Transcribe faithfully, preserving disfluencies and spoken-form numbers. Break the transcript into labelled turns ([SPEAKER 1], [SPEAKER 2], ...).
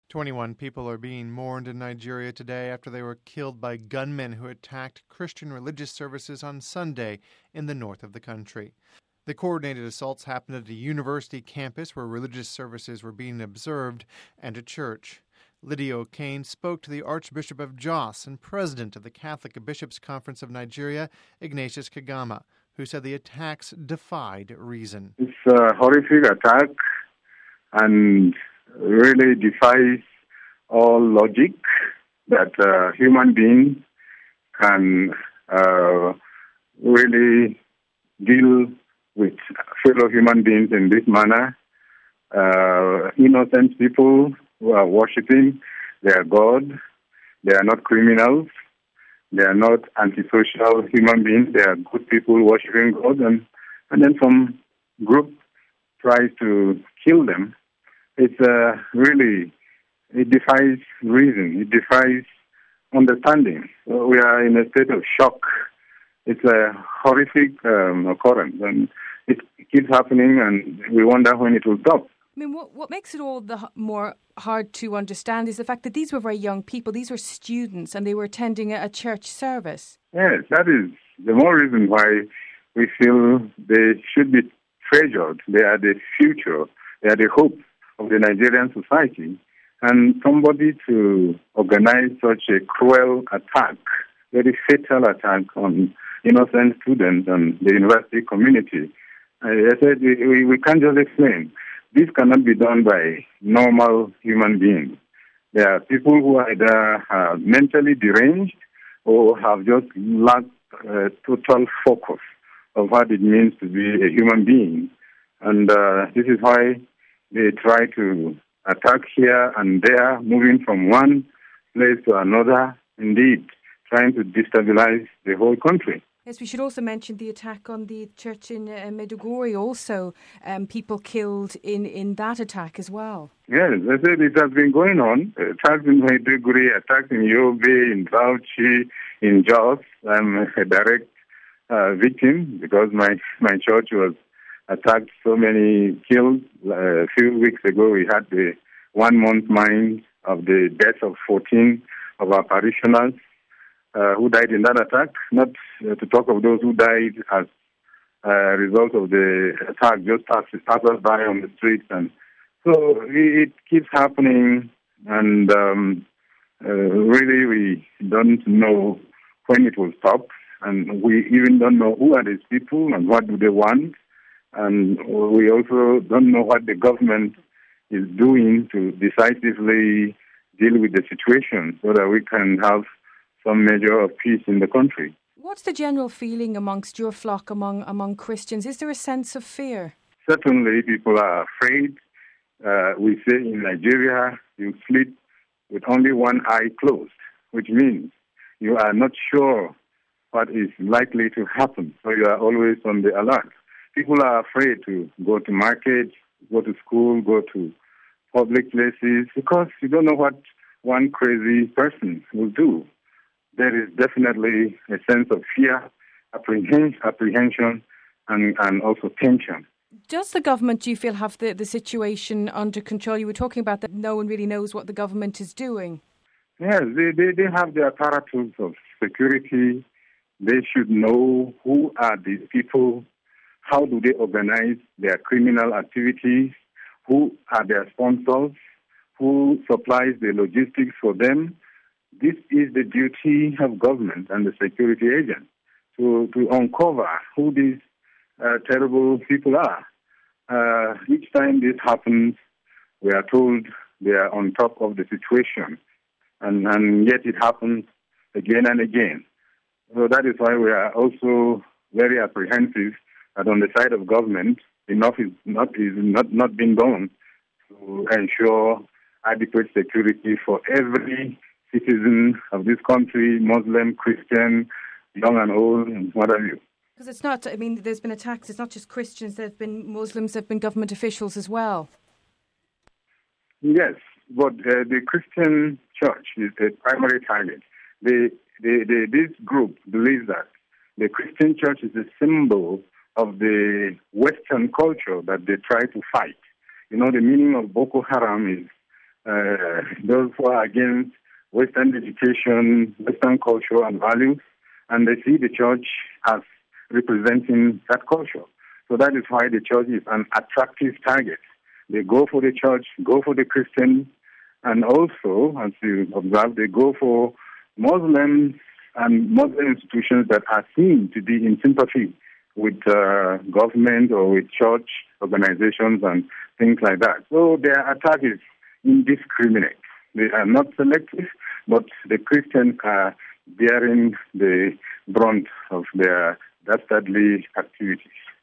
[SPEAKER 1] twenty-one people are being mourned in Nigeria today after they were killed by gunmen who attacked Christian religious services on Sunday in the north of the country. The coordinated assaults happened at a university campus where religious services were being observed and a church. Lydia O'Kane spoke to the Archbishop of Jos and president of the Catholic Bishops' Conference of Nigeria, Ignatius Kagama, who said the attacks defied reason.
[SPEAKER 2] It's a horrific attack and really defies all logic that uh, human beings can uh, really deal with fellow human beings in this manner. Uh, innocent people who are worshipping their God. They are not criminals. They are not antisocial human beings. They are good people worshipping God. And, and then some group tries to kill them. It's uh, really, it defies reason. It defies understanding. So we are in a state of shock. It's a horrific um, occurrence, and it keeps happening, and we wonder when it will stop.
[SPEAKER 3] I mean, what, what makes it all the more hard to understand is the fact that these were very young people. These were students, and they were attending a, a church service.
[SPEAKER 2] Yes, that is the more reason why we feel they should be treasured. They are the future. They are the hope of the Nigerian society. And somebody to organize such a cruel attack, very fatal attack on innocent students and the university community, I said we, we can't just explain. This cannot be done by normal human beings. There are people who either are mentally deranged or have just lacked uh, total focus of what it means to be a human being. And uh, this is why they try to attack here and there, moving from one place to another, indeed, trying to destabilize the whole country.
[SPEAKER 3] Yes, we should also mention the attack on the church in uh, Maiduguri, also um, people killed in, in that attack as well.
[SPEAKER 2] Yes, I said it has been going on. Attacks in Maiduguri, attacks in Yobe, in Bauchi, in Jos. I'm a direct uh, victim because my, my church was attacked, so many killed. Uh, a few weeks ago, we had the one-month mind of the death of fourteen of our parishioners uh, who died in that attack, not uh, to talk of those who died as a result of the attack, just passers by on the streets. And so it, it keeps happening, and um, uh, really we don't know when it will stop, and we even don't know who are these people and what do they want. And we also don't know what the government is doing to decisively deal with the situation so that we can have some measure of peace in the country.
[SPEAKER 3] What's the general feeling amongst your flock, among among Christians? Is there a sense of fear?
[SPEAKER 2] Certainly, people are afraid. Uh, we say in Nigeria, you sleep with only one eye closed, which means you are not sure what is likely to happen. So you are always on the alert. People are afraid to go to market, go to school, go to public places, because you don't know what one crazy person will do. There is definitely a sense of fear, apprehension, apprehension and, and also tension.
[SPEAKER 3] Does the government, do you feel, have the, the situation under control? You were talking about that no one really knows what the government is doing.
[SPEAKER 2] Yes, they, they, they have the apparatus of security. They should know who are these people. How do they organize their criminal activities? Who are their sponsors? Who supplies the logistics for them? This is the duty of government and the security agents to, to uncover who these uh, terrible people are. Uh, each time this happens, we are told they are on top of the situation. And, and yet it happens again and again. So that is why we are also very apprehensive that on the side of government, enough is not is not, not being done to ensure adequate security for every citizen of this country, Muslim, Christian, young and old, and what have you.
[SPEAKER 3] Because it's not, I mean, there's been attacks, it's not just Christians, there have been Muslims, there have been government officials as well.
[SPEAKER 2] Yes, but uh, the Christian church is the primary target. The, the, the, this group believes that the Christian church is a symbol of the Western culture that they try to fight. You know, the meaning of Boko Haram is uh, those who are against Western education, Western culture and values, and they see the church as representing that culture. So that is why the church is an attractive target. They go for the church, go for the Christian, and also, as you observe, they go for Muslims and Muslim institutions that are seen to be in sympathy with uh, government or with church organizations and things like that. So their attack is indiscriminate. They are not selective, but the Christians are bearing the brunt of their dastardly activities.